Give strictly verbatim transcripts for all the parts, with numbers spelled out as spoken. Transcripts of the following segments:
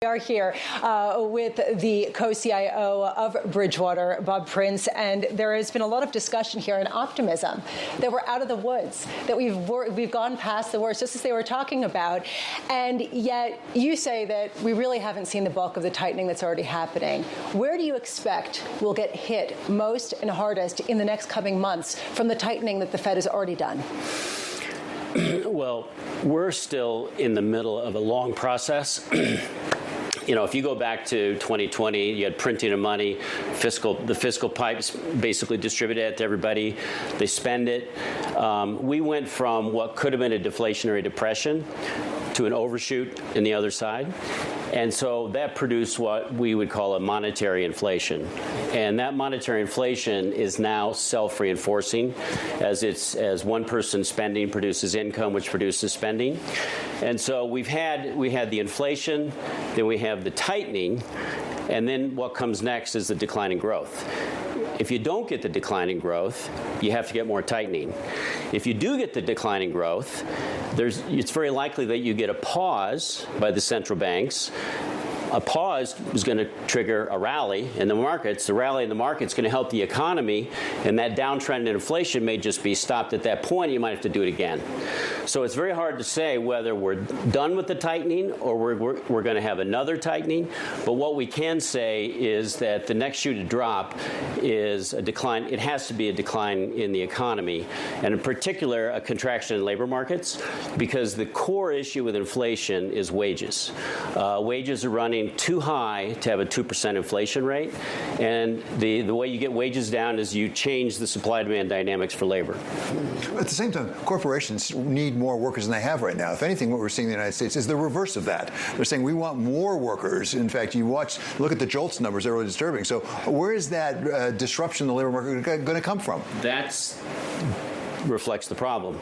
We are here uh, with the co-C I O of Bridgewater, Bob Prince, and there has been a lot of discussion here and optimism that we're out of the woods, that we've we've gone past the worst, just as they were talking about. And yet you say that we really haven't seen the bulk of the tightening that's already happening. Where do you expect will get hit most and hardest in the next coming months from the tightening that the Fed has already done? Well, we're still in the middle of a long process. You know, if you go back to twenty twenty, you had printing of money, fiscal, the fiscal pipes basically distributed it to everybody. They spend it. Um, we went from what could have been a deflationary depression to an overshoot in the other side. And so that produced what we would call a monetary inflation. And that monetary inflation is now self-reinforcing as it's as one person's spending produces income, which produces spending. And so we've had we had the inflation, then we have the tightening, and then what comes next is the declining growth. If you don't get the declining growth, you have to get more tightening. If you do get the declining growth, there's, it's very likely that you get a pause by the central banks. A pause is going to trigger a rally in the markets. The rally in the markets is going to help the economy, and that downtrend in inflation may just be stopped at that point. You might have to do it again. So it's very hard to say whether we're done with the tightening or we're, we're, we're going to have another tightening. But what we can say is that the next shoe to drop is a decline. It has to be a decline in the economy, and in particular, a contraction in labor markets, because the core issue with inflation is wages. Uh, wages are running too high to have a two percent inflation rate. And the, the way you get wages down is you change the supply-demand dynamics for labor. At the same time, corporations need more workers than they have right now. If anything, what we're seeing in the United States is the reverse of that. They're saying we want more workers. In fact, you watch, look at the JOLTS numbers, they're really disturbing. So where is that uh, disruption in the labor market going to come from? That reflects the problem.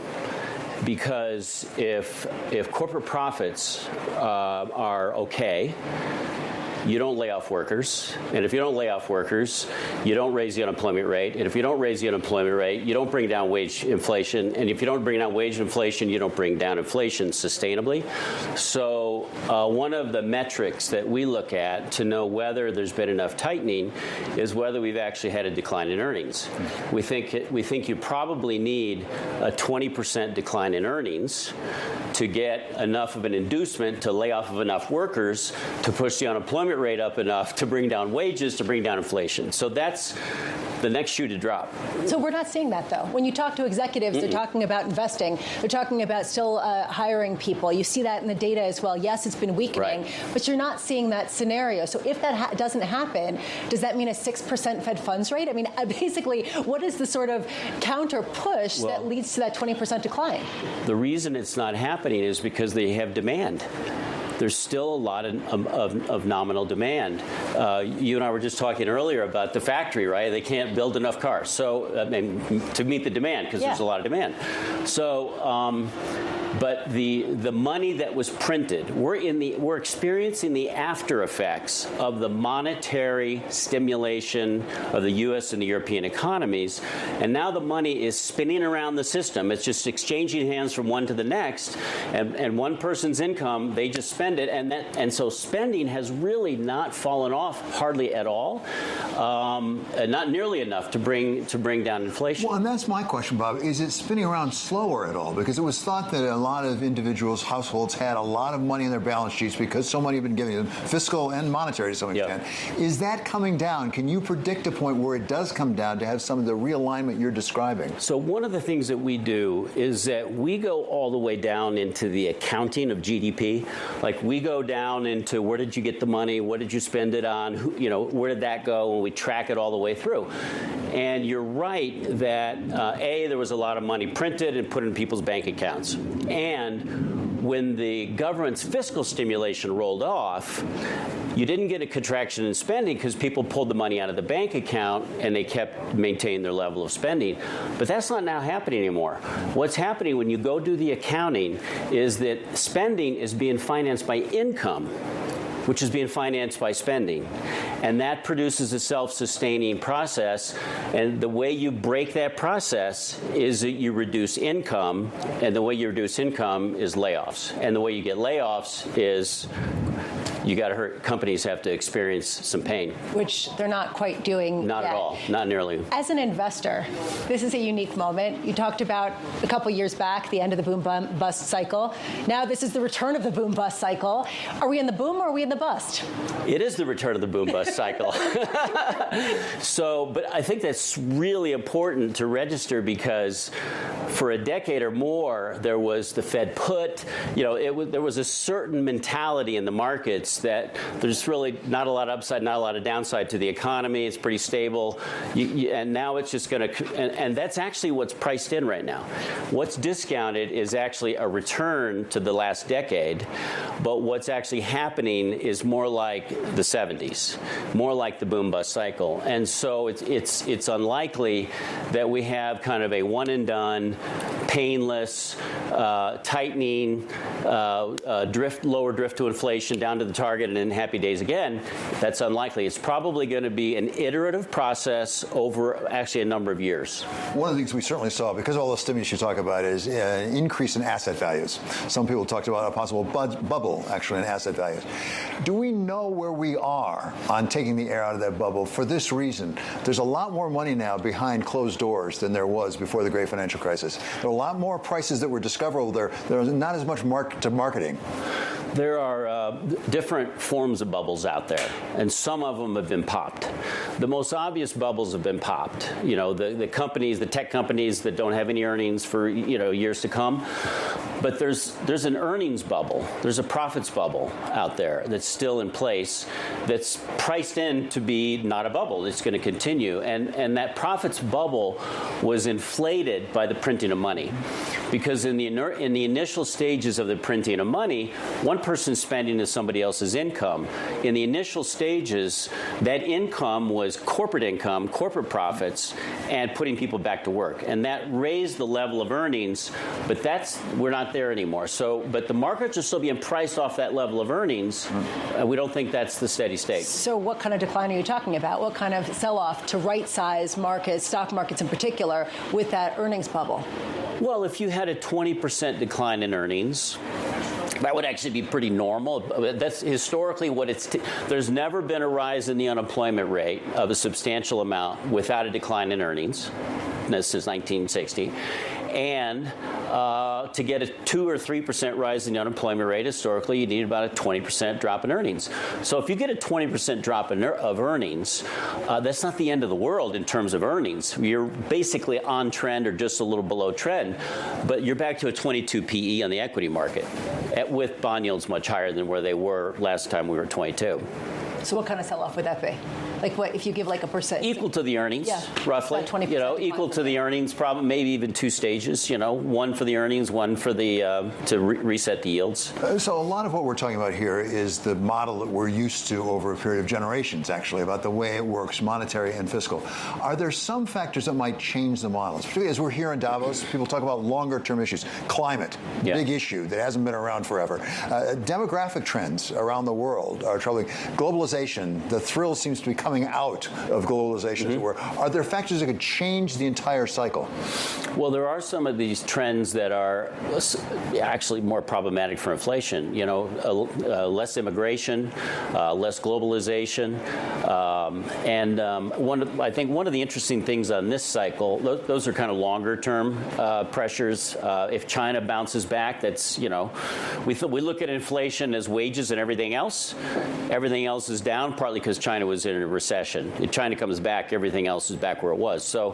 Because if if corporate profits uh, are okay, you don't lay off workers. And if you don't lay off workers, you don't raise the unemployment rate. And if you don't raise the unemployment rate, you don't bring down wage inflation. And if you don't bring down wage inflation, you don't bring down inflation sustainably. So uh, one of the metrics that we look at to know whether there's been enough tightening is whether we've actually had a decline in earnings. We think it, we think you probably need a twenty percent decline in earnings to get enough of an inducement to lay off of enough workers to push the unemployment rate up enough to bring down wages, to bring down inflation. So that's the next shoe to drop. So we're not seeing that, though. When you talk to executives, Mm-mm. they're talking about investing. They're talking about still uh, hiring people. You see that in the data as well. Yes, it's been weakening, right, but you're not seeing that scenario. So if that ha- doesn't happen, does that mean a six percent Fed funds rate? I mean, basically, what is the sort of counter push well, that leads to that twenty percent decline? The reason it's not happening is because they have demand. There's still a lot of, of, of nominal demand. Uh, you and I were just talking earlier about the factory, right? They can't build enough cars, so I mean, to meet the demand, because yeah. there's a lot of demand. So, um, but the the money that was printed, we're in the we're experiencing the after effects of the monetary stimulation of the U S and the European economies, and now the money is spinning around the system. It's just exchanging hands from one to the next, and, and one person's income, they just spend it, and that and so spending has really not fallen off hardly at all, um, not nearly enough to bring to bring down inflation. Well, and that's my question, Bob. Is it spinning around slower at all? Because it was thought that a lot of individuals, households had a lot of money in their balance sheets because so many have been giving them, fiscal and monetary to some extent. Yep. Is that coming down? Can you predict a point where it does come down to have some of the realignment you're describing? So one of the things that we do is that we go all the way down into the accounting of G D P. Like we go down into where did you get the money? What did you spend it on? Who, you know, where did that go? And we track it all the way through. And you're right that, uh, A, there was a lot of money printed and put in people's bank accounts. And when the government's fiscal stimulation rolled off, you didn't get a contraction in spending because people pulled the money out of the bank account and they kept maintaining their level of spending. But that's not now happening anymore. What's happening when you go do the accounting is that spending is being financed by income, which is being financed by spending. And that produces a self-sustaining process. And the way you break that process is that you reduce income. And the way you reduce income is layoffs. And the way you get layoffs is you got to hurt companies have to experience some pain, which they're not quite doing. Not yet. at all. Not nearly. As an investor, this is a unique moment. You talked about a couple years back the end of the boom bust cycle. Now this is the return of the boom bust cycle. Are we in the boom or are we in the bust? It is the return of the boom bust cycle. So, but I think that's really important to register, because for a decade or more, there was the Fed put, you know, it was, there was a certain mentality in the markets that there's really not a lot of upside, not a lot of downside to the economy. It's pretty stable. You, you, and now it's just going to, and, and that's actually what's priced in right now. What's discounted is actually a return to the last decade, but what's actually happening is more like the seventies, more like the boom bust cycle. And so it's, it's, it's unlikely that we have kind of a one and done, painless, uh, tightening, uh, uh, drift, lower drift to inflation down to the target and then happy days again. That's unlikely. It's probably going to be an iterative process over actually a number of years. One of the things we certainly saw, because of all the stimulus you talk about, is an increase in asset values. Some people talked about a possible bud- bubble, actually, in asset values. Do we know where we are on taking the air out of that bubble? For this reason, there's a lot more money now behind closed doors than there was before the great financial crisis. There are a lot more prices that were discoverable there. There's not as much market to marketing. There are uh, different forms of bubbles out there, and some of them have been popped. The most obvious bubbles have been popped. You know, the, the companies, the tech companies that don't have any earnings for, you know, years to come. But there's there's an earnings bubble. There's a profits bubble out there that's still in place, that's priced in to be not a bubble. It's going to continue. And, and that profits bubble was inflated by the printing of money. Because in the in the initial stages of the printing of money, one person's spending is somebody else's income. In the initial stages, that income was corporate income, corporate profits, and putting people back to work. And that raised the level of earnings, but that's we're not there anymore. So, but the markets are still being priced off that level of earnings. Mm. Uh, we don't think that's the steady state. So what kind of decline are you talking about? What kind of sell-off to right-size markets, stock markets in particular, with that earnings bubble? Well, if you had a twenty percent decline in earnings, that would actually be pretty normal. That's historically what it's. T- There's never been a rise in the unemployment rate of a substantial amount without a decline in earnings since nineteen sixty. And uh, to get a two or three percent rise in the unemployment rate, historically, you need about a twenty percent drop in earnings. So if you get a twenty percent drop in er- of earnings, uh, that's not the end of the world in terms of earnings. You're basically on trend or just a little below trend, but you're back to a twenty-two P E on the equity market, at, with bond yields much higher than where they were last time we were twenty-two. So what kind of sell-off would that be? Like what if you give like a percent? Equal to the earnings, yeah, roughly. You know, equal to the earnings, probably maybe even two stages. You know, one for the earnings, one for the uh, to re- reset the yields. Uh, so a lot of what we're talking about here is the model that we're used to over a period of generations, actually, about the way it works, monetary and fiscal. Are there some factors that might change the models? Particularly as we're here in Davos, people talk about longer-term issues. Climate, yeah. big issue that hasn't been around forever. Uh, demographic trends around the world are troubling. Globalization, the thrill seems to be coming out of globalization, mm-hmm. as it were. Are there factors that could change the entire cycle? Well, there are some of these trends that are actually more problematic for inflation. You know, uh, uh, less immigration, uh, less globalization, um, and um, one. Of, I think one of the interesting things on this cycle, those, those are kind of longer-term uh, pressures. Uh, if China bounces back, that's you know, we th- we look at inflation as wages and everything else. Everything else is down, partly because China was in a recession. If China comes back, everything else is back where it was. So,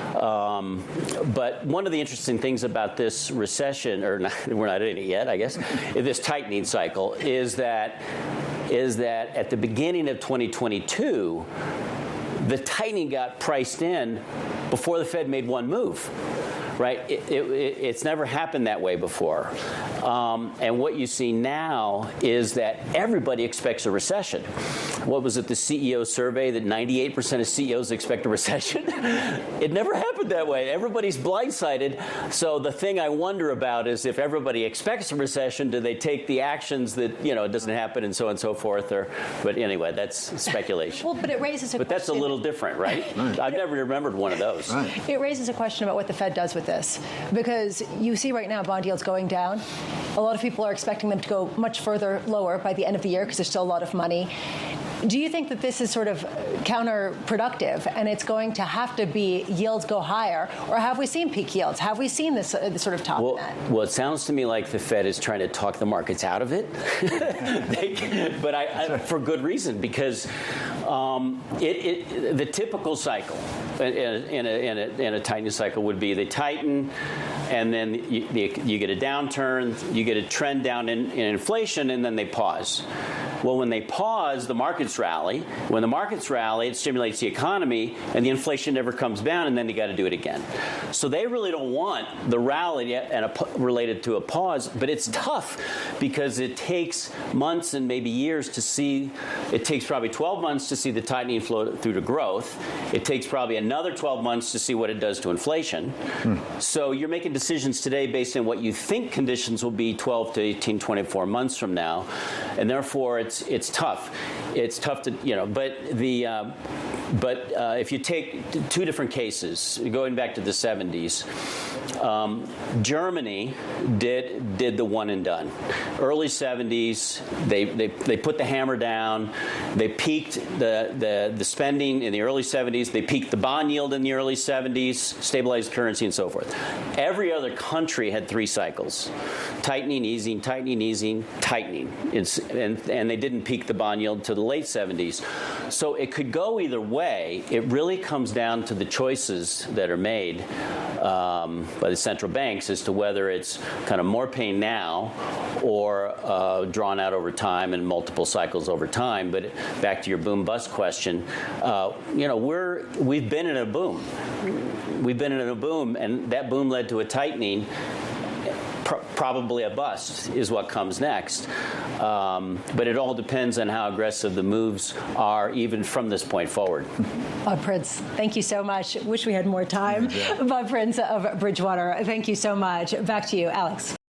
um, but one of the interesting things about this recession, or not, we're not in it yet, I guess, this tightening cycle, is that is that at the beginning of twenty twenty-two, the tightening got priced in before the Fed made one move. Right? It, it, it's never happened that way before. Um, and what you see now is that everybody expects a recession. What was it, the C E O survey, that ninety-eight percent of C E Os expect a recession? It never happened that way. Everybody's blindsided. So the thing I wonder about is if everybody expects a recession, do they take the actions that, you know, it doesn't happen and so on and so forth? Or, but anyway, that's speculation. Well, but it raises a But question. That's a little different, right? right. I've never remembered one of those. Right. It raises a question about what the Fed does with with this? Because you see right now bond yields going down. A lot of people are expecting them to go much further lower by the end of the year because there's still a lot of money. Do you think that this is sort of counterproductive and it's going to have to be yields go higher? Or have we seen peak yields? Have we seen this, uh, this sort of top well, in that? Well, it sounds to me like the Fed is trying to talk the markets out of it. they, but I, I, for good reason, because um, it, it, the typical cycle in, in, a, in, a, in a tightening cycle would be they tighten, and then you, you get a downturn, you get a trend down in, in inflation, and then they pause. Well, when they pause, the markets rally. When the markets rally, it stimulates the economy, and the inflation never comes down, and then they got to do it again. So they really don't want the rally and a, related to a pause, but it's tough because it takes months and maybe years to see. It takes probably twelve months to see the tightening flow through to growth. It takes probably another twelve months to see what it does to inflation. Hmm. So you're making decisions today based on what you think conditions will be twelve to eighteen, twenty-four months from now, and therefore it's it's tough. It's tough to, you know, but the uh, but uh, if you take t- two different cases, going back to the seventies, um, Germany did did the one and done. Early seventies, they, they they put the hammer down. They peaked the, the the spending in the early seventies. They peaked the bond yield in the early seventies, stabilized currency, and so forth. Every other country had three cycles: tightening, easing, tightening, easing, tightening. It's, and and they didn't peak the bond yield to the late seventies. So it could go either way. It really comes down to the choices that are made um, by the central banks as to whether it's kind of more pain now or uh, drawn out over time and multiple cycles over time. But back to your boom bust question, uh, you know, we're we've been in a boom. We've been in a boom, and that boom led to a tightening. Probably a bust is what comes next. Um, but it all depends on how aggressive the moves are, even from this point forward. Bob Prince, thank you so much. Wish we had more time. Yeah. Bob Prince of Bridgewater, thank you so much. Back to you, Alex.